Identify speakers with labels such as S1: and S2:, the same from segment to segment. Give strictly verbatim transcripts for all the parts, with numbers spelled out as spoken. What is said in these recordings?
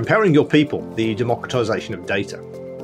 S1: Empowering your people, the democratization of data.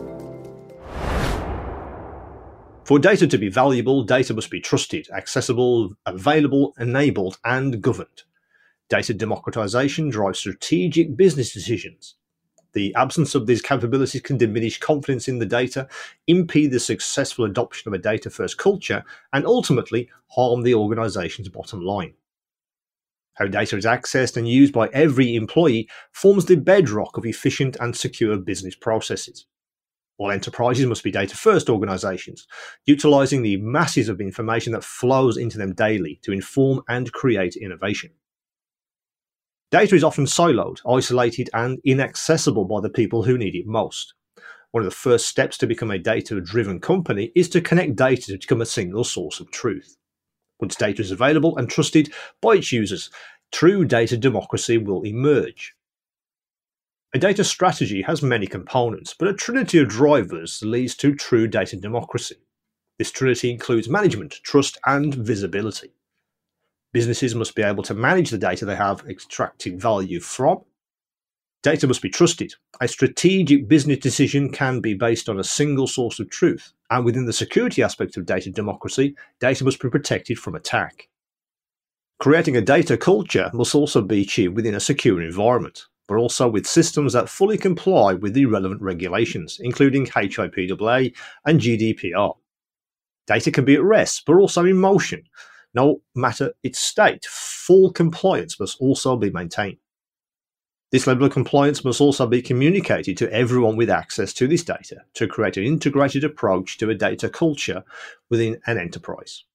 S1: For data to be valuable, data must be trusted, accessible, available, enabled, and governed. Data democratization drives strategic business decisions. The absence of these capabilities can diminish confidence in the data, impede the successful adoption of a data-first culture, and ultimately harm the organization's bottom line. How data is accessed and used by every employee forms the bedrock of efficient and secure business processes. All enterprises must be data-first organizations, utilizing the masses of information that flows into them daily to inform and create innovation. Data is often siloed, isolated, and inaccessible by the people who need it most. One of the first steps to become a data-driven company is to connect data to become a single source of truth. Once data is available and trusted by its users, true data democracy will emerge. A data strategy has many components, but a trinity of drivers leads to true data democracy. This trinity includes management, trust, and visibility. Businesses must be able to manage the data they have extracted value from. Data must be trusted. A strategic business decision can be based on a single source of truth, and within the security aspect of data democracy, data must be protected from attack. Creating a data culture must also be achieved within a secure environment, but also with systems that fully comply with the relevant regulations, including H I P A A and G D P R. Data can be at rest, but also in motion. No matter its state, full compliance must also be maintained. This level of compliance must also be communicated to everyone with access to this data to create an integrated approach to a data culture within an enterprise.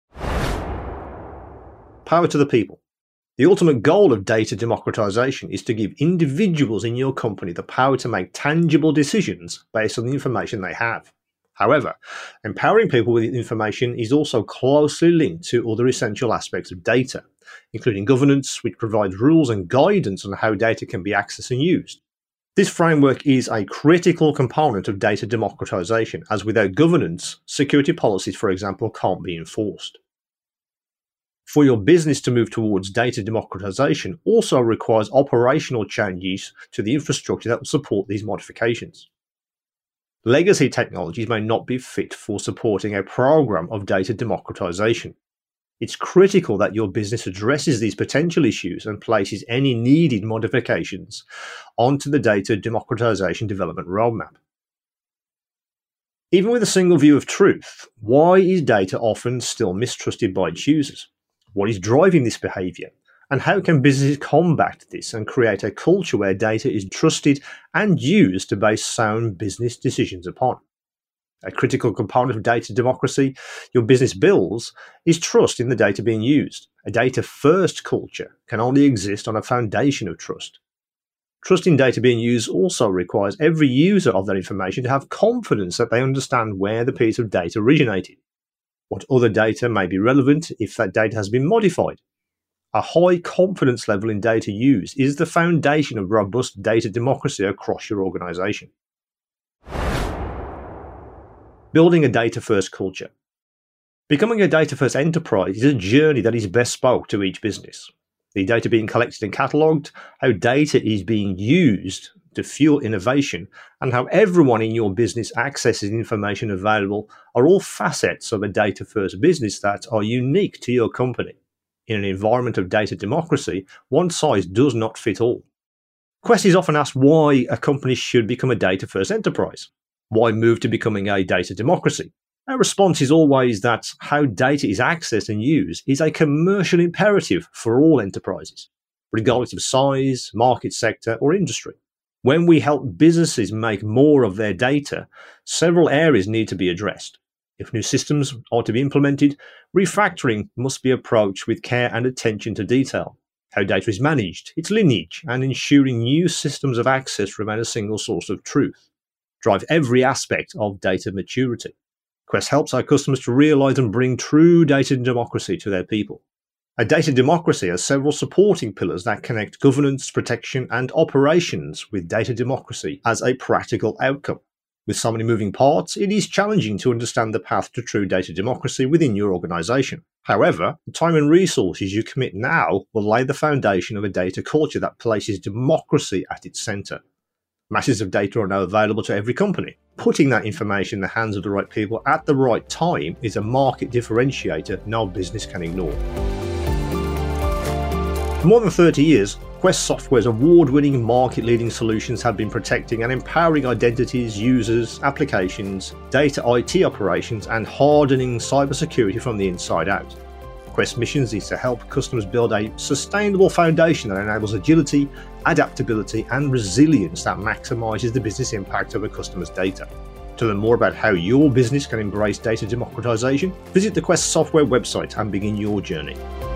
S1: Power to the people. The ultimate goal of data democratization is to give individuals in your company the power to make tangible decisions based on the information they have. However, empowering people with information is also closely linked to other essential aspects of data, including governance, which provides rules and guidance on how data can be accessed and used. This framework is a critical component of data democratization, as without governance, security policies, for example, can't be enforced. For your business to move towards data democratization also requires operational changes to the infrastructure that will support these modifications. Legacy technologies may not be fit for supporting a program of data democratization. It's critical that your business addresses these potential issues and places any needed modifications onto the data democratization development roadmap. Even with a single view of truth, why is data often still mistrusted by its users? What is driving this behavior? And how can businesses combat this and create a culture where data is trusted and used to base sound business decisions upon? A critical component of data democracy your business builds is trust in the data being used. A data-first culture can only exist on a foundation of trust. Trust in data being used also requires every user of that information to have confidence that they understand where the piece of data originated. What other data may be relevant if that data has been modified. A high confidence level in data use is the foundation of robust data democracy across your organization. Building a data-first culture. Becoming a data-first enterprise is a journey that is bespoke to each business. The data being collected and catalogued, how data is being used to fuel innovation, and how everyone in your business accesses information available are all facets of a data-first business that are unique to your company. In an environment of data democracy, one size does not fit all. Quest is often asked why a company should become a data-first enterprise. Why move to becoming a data democracy? Our response is always that how data is accessed and used is a commercial imperative for all enterprises, regardless of size, market sector, or industry. When we help businesses make more of their data, several areas need to be addressed. If new systems are to be implemented, refactoring must be approached with care and attention to detail. How data is managed, its lineage, and ensuring new systems of access remain a single source of truth. Drive every aspect of data maturity. Quest helps our customers to realize and bring true data democracy to their people. A data democracy has several supporting pillars that connect governance, protection, and operations with data democracy as a practical outcome. With so many moving parts, it is challenging to understand the path to true data democracy within your organization. However, the time and resources you commit now will lay the foundation of a data culture that places democracy at its center. Masses of data are now available to every company. Putting that information in the hands of the right people at the right time is a market differentiator no business can ignore. For more than thirty years, Quest Software's award-winning market-leading solutions have been protecting and empowering identities, users, applications, data I T operations, and hardening cybersecurity from the inside out. Quest missions is to help customers build a sustainable foundation that enables agility, adaptability, and resilience that maximizes the business impact of a customer's data. To learn more about how your business can embrace data democratization, visit the Quest Software website and begin your journey.